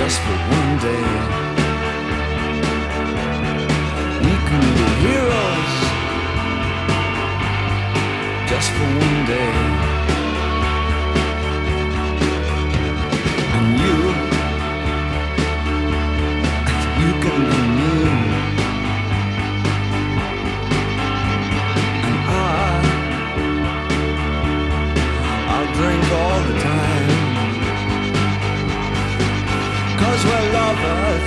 just for one day. We can be heroes just for one day. And you can be me. And I'll drink all the time. 'Cause we're lovers,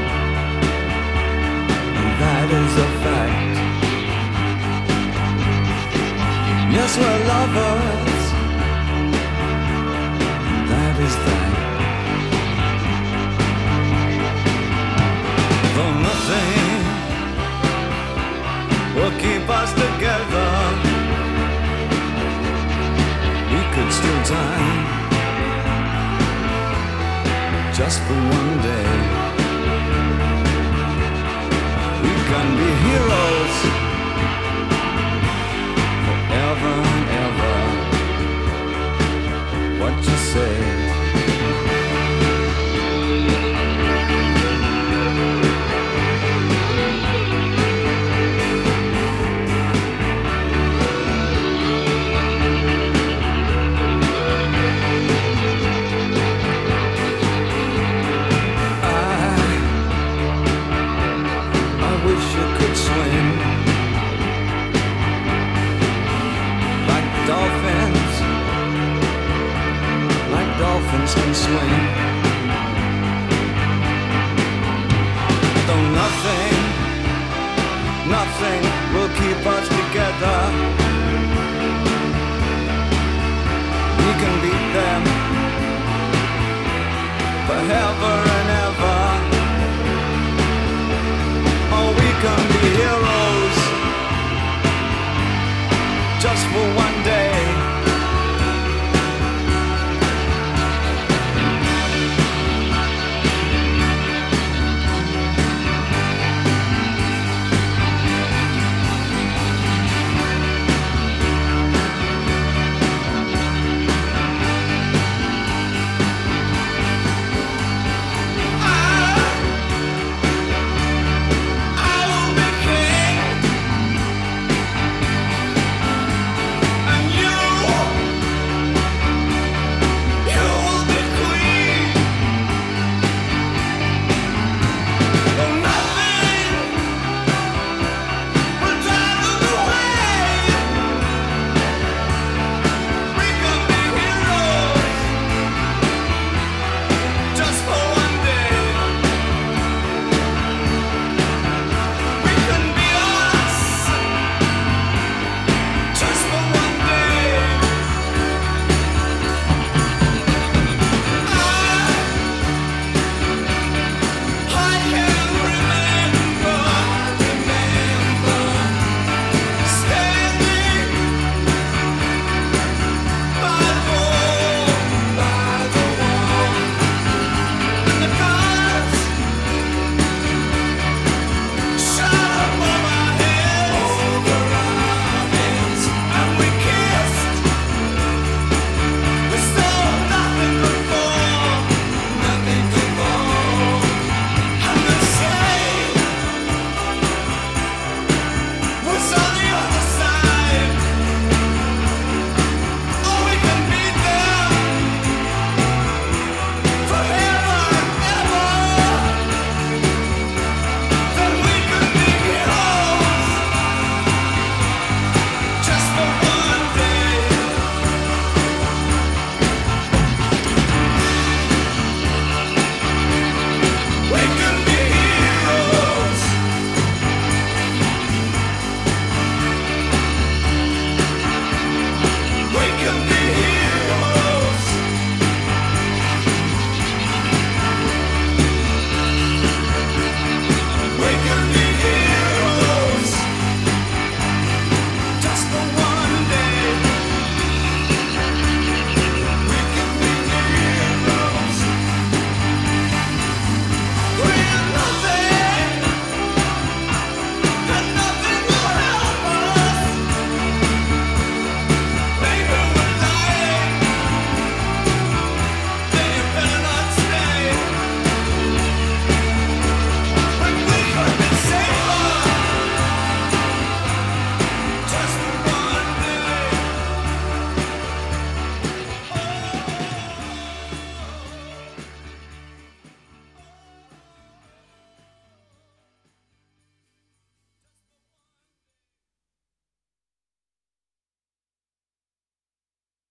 and that is a fact. Yes, we're lovers, and that is that. Though nothing will keep us together, we could steal time just for one day. We can be heroes forever and ever. What you say? Dolphins can swim. Though nothing will keep us together. We can beat them forever and ever. Oh, we can be heroes just for one